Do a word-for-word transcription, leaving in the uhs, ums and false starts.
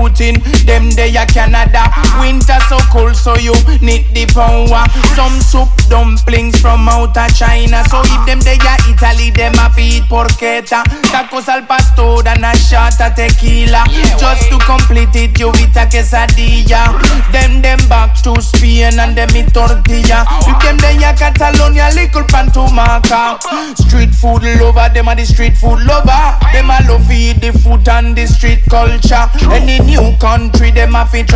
Putin. Them they a Canada. Winter so cold, so you need the power. Some soup dumplings from outer China. So if them they a Italy, them a feed porchetta. Tacos al pastor and a shot of tequila. Just to complete it, you eat a quesadilla. Them them back to Spain and them eat tortilla. If them they a Catalonia, little pantumaca. Street food lover, them a the street food lover. Them a love eat the food and the street culture. Any new country, them a fi try